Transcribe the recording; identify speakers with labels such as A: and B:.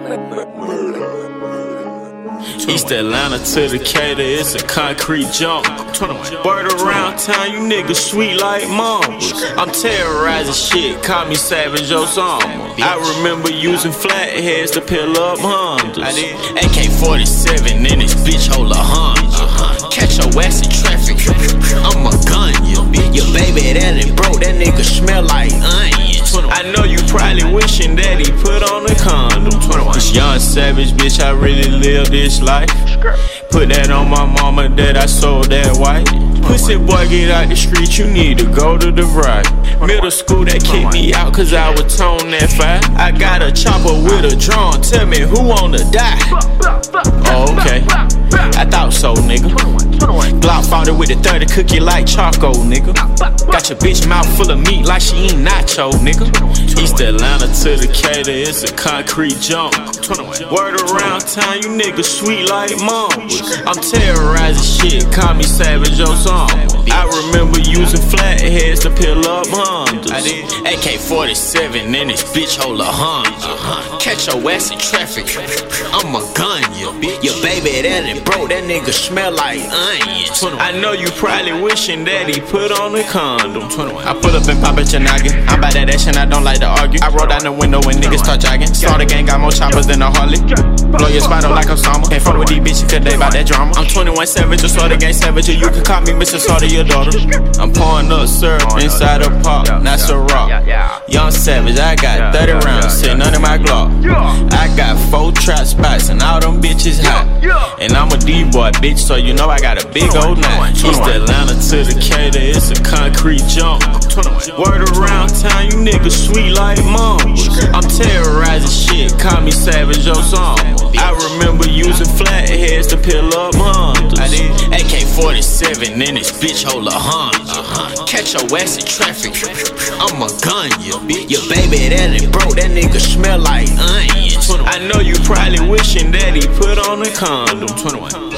A: East Atlanta to Decatur, it's a concrete jump. Word around town, you niggas sweet like mamas. I'm terrorizing shit, call me Savage Osama. I remember using flatheads to peel up Hondas. I did AK-47 in this bitch, hold a Honda. Catch your ass in traffic, I'ma gun you. Your baby that it broke, that nigga smell like onions. I know you probably wishing that he put on a condom. This young savage bitch, I really live this life. Put that on my mama that I sold that white. Pussy boy, get out the street, you need to go to the right. Middle school, that kicked me out cause I was tone that fire. I got a chopper with a drum, tell me who wanna die. Oh, okay, I thought so, nigga. Glock fought it with a 30 cookie like Choco, nigga. Got your bitch mouth full of meat like she ain't nacho, nigga. East Atlanta to Decatur, it's a concrete jump. Word around town, you niggas sweet like mamas. I'm terrorizing shit, call me Savage Osama. I remember using flatheads to peel up Hondas. I did AK-47 in this bitch, hold a Honda. Catch your ass in traffic, I'ma gun you. Your baby that it broke, that nigga smell like onions. I know you probably wishing that he put on a condom. I pull up and pop at your noggin. I'm by that action, I don't like to argue. I roll down the window when niggas start jogging. Saw the gang got more choppers than a Harley. Blow your spot up like Osama. Can't fuck with these bitches cause they bout that drama. I'm 21 Savage, just saw the gang savage. You can call me Mr. Slaughter, your daughter. I'm pouring up syrup inside a pop, not so raw. Young Savage, I got 30 rounds sitting under my Glock. I got 4 trap spots and all them bitches hot. And I'm a D-boy, bitch, so you know I got a big old knot. East Atlanta to Decatur, it's a concrete jump. Word around town, you niggas sweet like mamas. I'm terrorizing shit, call me Savage Osama. I remember using flatheads to peel up Hondas. I did AK-47 in this bitch, hold a Honda. Catch your ass in traffic, I'ma gun you. Your baby that it broke, that nigga smell like onions. I know you probably wishing that he put on a condom.